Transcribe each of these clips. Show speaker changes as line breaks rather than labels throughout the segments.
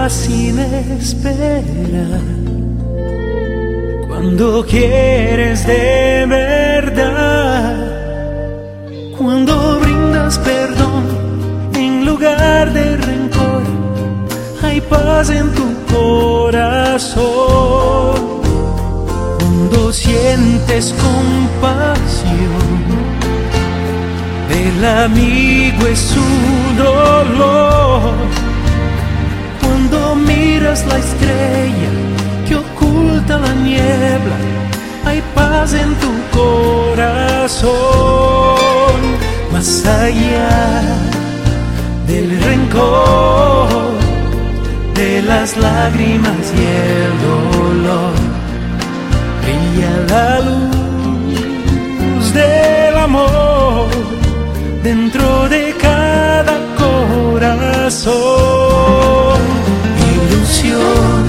sin espera. Cuando quieres de verdad, cuando brindas perdón en lugar de rencor, hay paz en tu corazón. Cuando sientes compasión del amigo es su dolor, cuando miras la estrella que oculta la niebla, hay paz en tu corazón. Más allá del rencor, de las lágrimas y el dolor, brilla la luz del amor dentro de cada corazón. Ilusión,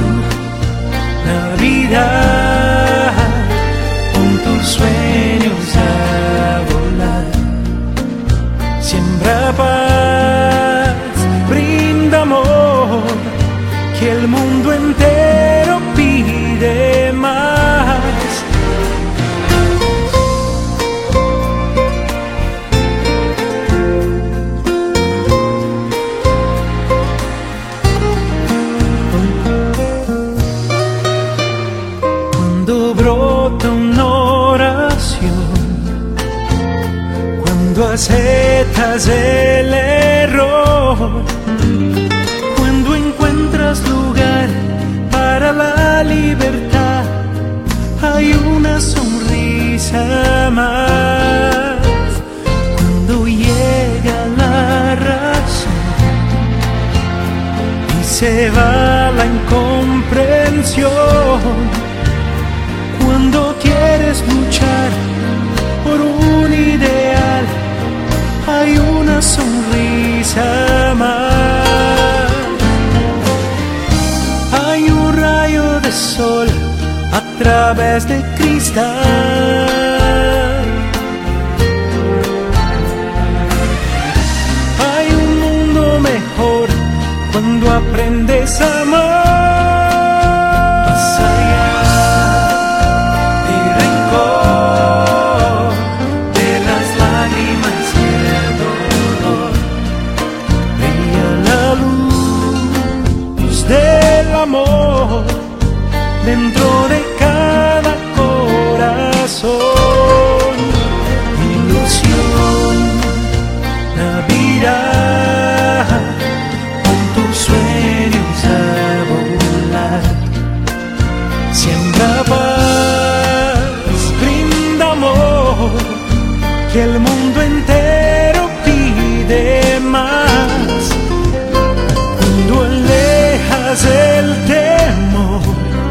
Navidad, con tus sueños a volar. Siembra paz, brinda amor, que el mundo entero pide más. Cuando brota una oración, cuando aceptas el error, cuando encuentras lugar para la libertad, hay una sonrisa más. Cuando llega la razón y se va la incomprensión, cuando quieres luchar por un ideal, hay una sonrisa más. Hay un rayo de sol a través de cristal. Hay un mundo mejor cuando aprendes a amar. Más allá del rencor, de las lágrimas y el dolor, brilla la luz del amor dentro de cada corazón. Ilusión, Navidad, con tus sueños a volar. Siembra paz, brinda amor, que el mundo entero pide más. Cuando alejas el temor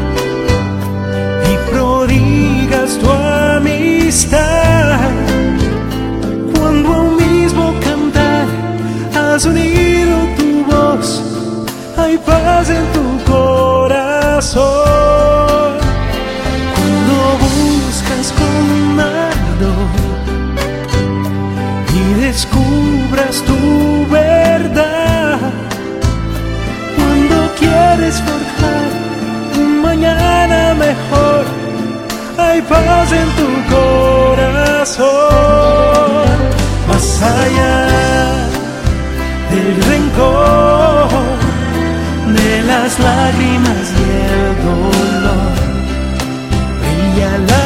y prodigas tu amistad, cuando a un mismo cantar has unido tu voz, hay paz en tu corazón. Cuando buscas con ardor y descubras tu verdad, cuando quieres forjar un mañana mejor, hay paz en tu corazón. Más allá del rencor, de las lágrimas y el dolor, brilla la